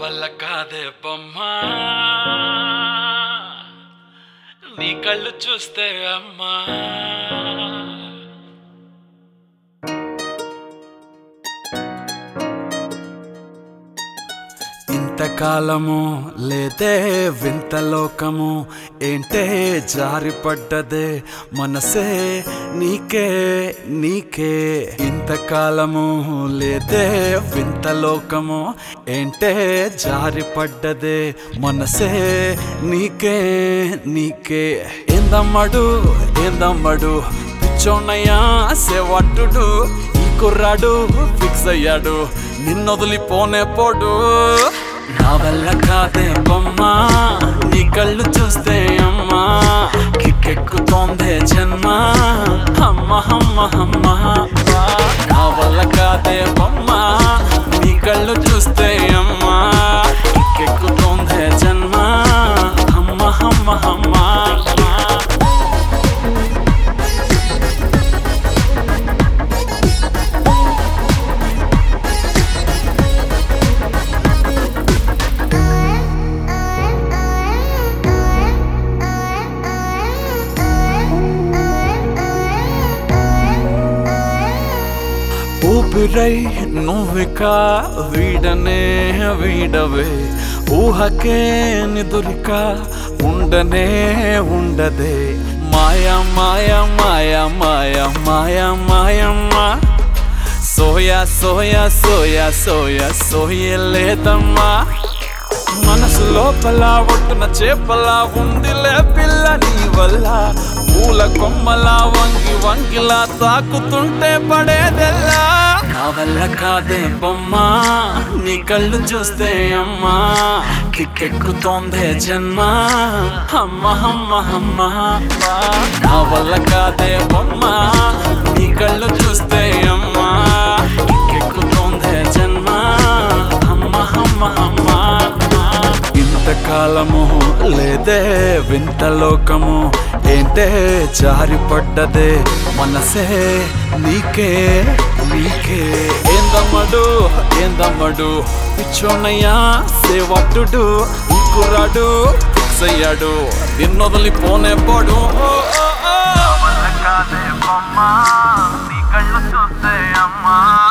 వల్ల కాదే బొమ్మా నీ కళ్ళు చూస్తే అమ్మా ఇంతకాలము లేదే వింత లోకము ఏంటే జారిపడ్డదే మనసే నీకే నీకే ఇంతకాలము లేదే వింత లోకము ఏంటే జారిపడ్డదే మనసే నీకే నీకే ఏందమ్మడు పిచ్చోన్నయ్యా సేవట్టుడు ఈ కుర్రాడు ఫిక్స్ అయ్యాడు నిన్నొదిలిపోనే పోడు నా వల్ల కాదే బొమ్మా నీ కళ్ళు చూస్తే అమ్మా కిక్కెక్కుతోందే జన్మ అమ్మ అమ్మ అమ్మ నా వల్ల కాదే బొమ్మా నీ కళ్ళు చూస్తే అమ్మా కిక్కెక్కుతోందే జన్మ అమ్మ అమ్మ అమ్మ ఊపిరై నువ్విక వీడనే వీడవే ఊహకే నిదురిక ఉండనే ఉండదే మాయా మాయా మాయా మాయా మాయా మాయమ్మ సోయా సోయా సోయా సోయా సోయలేదమ్మా మనసు లోపల ఒట్టున చేపలా ఉందిలే పిల్ల నీ వల్ల పూల కొమ్మలా వంగి వంగిలా తాకుతుంటే పడేదెల్లా నా వల్ల కాదే బొమ్మా నీ కళ్ళు చూస్తే అమ్మా కిక్కెక్కుతోందే జన్మ అమ్మ అమ్మ అమ్మ నా వల్ల కాదే బొమ్మా నీ కళ్ళు చూస్తే అమ్మా కిక్కెక్కుతోందే జన్మ అమ్మ అమ్మ అమ్మ ఇంతకాలము లేదే వింత లోకము ఏంటే జారిపడ్డదే మనసే నీకే నీకే ఏందమ్మడు పిచ్చోన్నయ్యా సేవట్టుడు ఈ కుర్రాడు ఫిక్స్ అయ్యాడు నిన్నొదిలిపోనే పోడు నీ కళ్ళు చూస్తే అమ్మా